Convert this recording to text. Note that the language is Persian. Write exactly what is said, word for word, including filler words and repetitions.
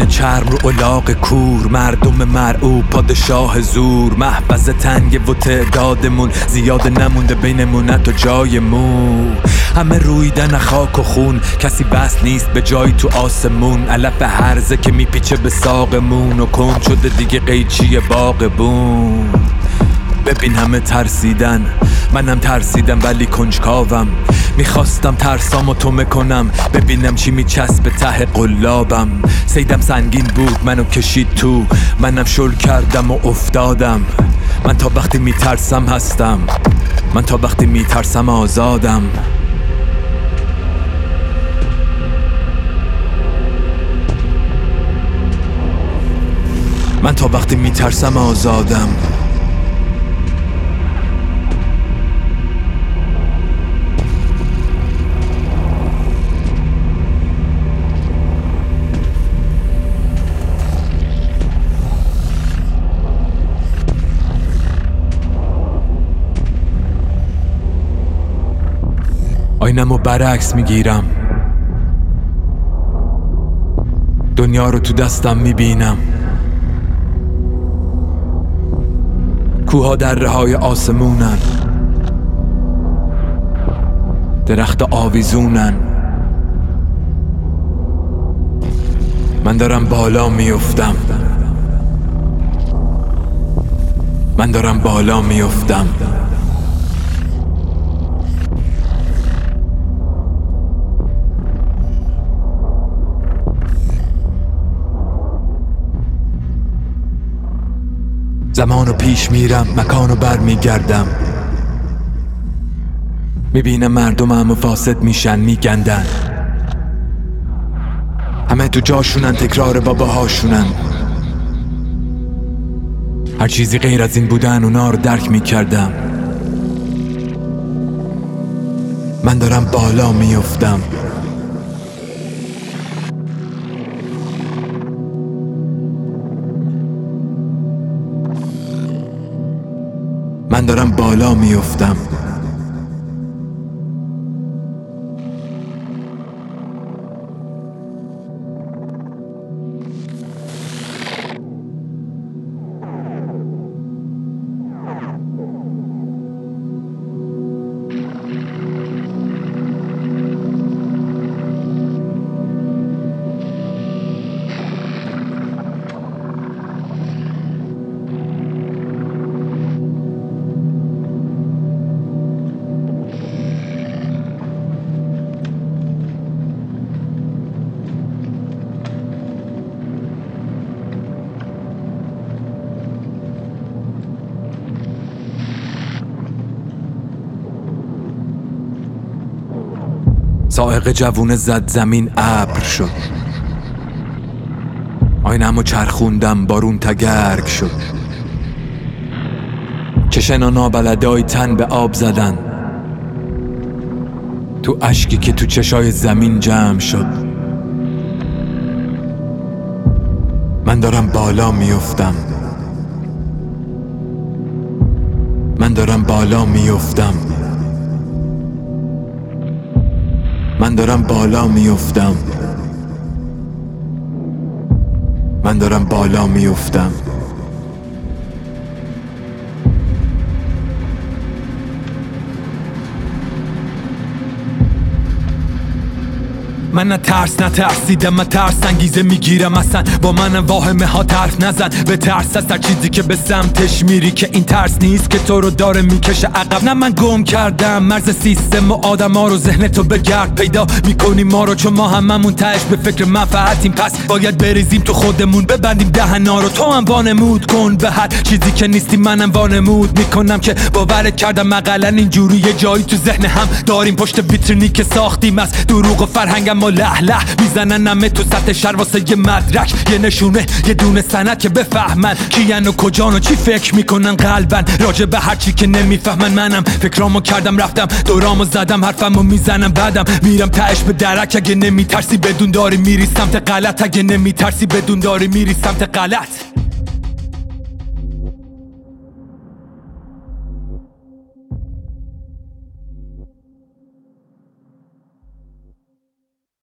چرم رو الاغ کور، مردم مرعوب پادشاه زور، محفظ تنگ و تعدادمون زیاد نمونده بینمون حتی جای مو. همه رویدن خاک و خون، کسی بس نیست به جایی تو آسمون. علف هرزه که میپیچه به ساقمون و کن شده دیگه قیچی باغبون. ببین همه ترسیدن، منم ترسیدم ولی کنجکاوم. میخواستم ترسامو تو میکنم، ببینم چی میچسبه ته قلابم. سیدم سنگین بود منو کشید تو، منم شل کردم و افتادم. من تا وقتی میترسم هستم، من تا وقتی میترسم آزادم. من تا وقتی میترسم آزادم. آینمو برعکس میگیرم، دنیا رو تو دستم میبینم. کوها در رهای آسمونن، درخت آویزونن. من دارم بالا میافتم، من دارم بالا میافتم. زمانو پیش میرم، مکانو بر میگردم. میبینم مردم هم فاسد میشن، میگندن. همه تو جاشونن، تکرار باباهاشونن. هر چیزی غیر از این بودن اونا رو درک میکردم. من دارم بالا میافتم. من دارم بالا میافتم. سائق جوونه زد زمین ابر شد. آینمو چرخوندم بارون تگرگ شد. چشنا نابلدای تن به آب زدن، تو اشکی که تو چشای زمین جمع شد. من دارم بالا میافتم، من دارم بالا میافتم. من دارم بالا میافتم، من دارم بالا میافتم. من نه ترس نه ترسیدم، من ترس انگیزه میگیرم. اصلا با من واهمه ها طرف نزن. به ترس از هر چیزی که به سمتش میری، که این ترس نیست که تو رو داره میکشه عقب. نه من گم کردم مرز سیستم و آدم ها رو. ذهن تو بگرد پیدا میکنیم ما رو، چون ما هممون تهش به فکر منفعتیم. پس باید بریزیم تو خودمون، ببندیم دهنا رو. تو هم وانمود کن به هر چیزی که نیستی، منم وانمود میکنم که باور کردم اقلا اینجوری یه جایی تو ذهن هم داریم. پشت ویترینی که ساختیم از دروغ و فرهنگم ما له له میزنن همه تو سطح شهر واسه یه مدرک، یه نشونه، یه دونه سند که بفهمن کیان و کجان و چی فکر میکنن قلبن راجع به هر چی که نمیفهمن. منم فکرامو کردم رفتم دورامو زدم، حرفمو میزنم بعدم میرم تهش به درک. اگه نمیترسی بدون داری میری سمت غلط، اگه نمیترسی بدون داری میری سمت غلط.